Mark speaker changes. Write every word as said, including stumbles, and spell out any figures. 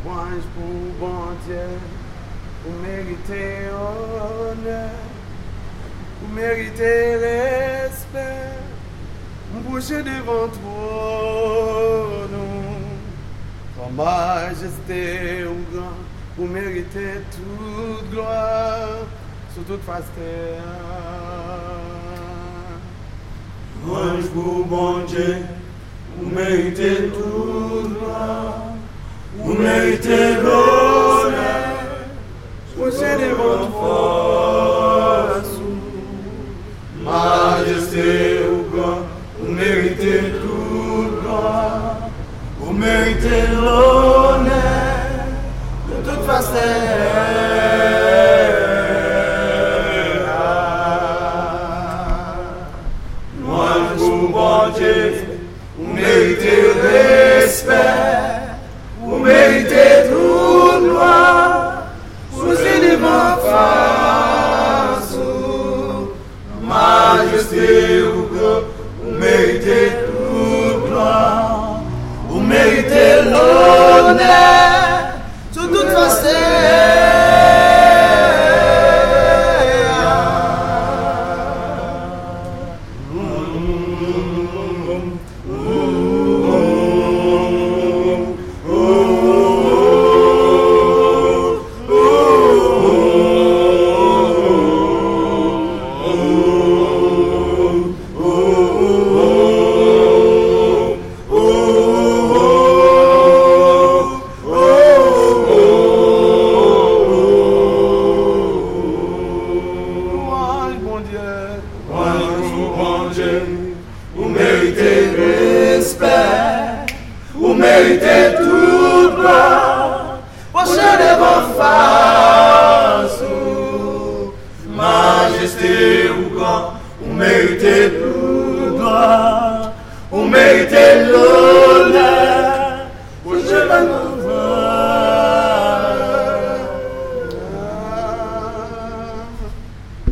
Speaker 1: Louange pour bon Dieu, vous méritez honneur, vous méritez respect, vous bouchez devant toi, nous. Ton majesté ou grand, vous méritez toute gloire sur toute face terre.
Speaker 2: Louange pour bon Dieu, vous méritez toute gloire, vous méritez l'honneur, vous êtes devant force, majesté ou grand, vous méritez toute gloire, vous méritez l'honneur de toute face terre. Louange pour bon Dieu, vous méritez respect, vous méritez toute gloire, vous êtes devant face, majesté ou grand, vous méritez toute gloire, vous méritez l'honneur sur toute face vous méritez l'honneur, vous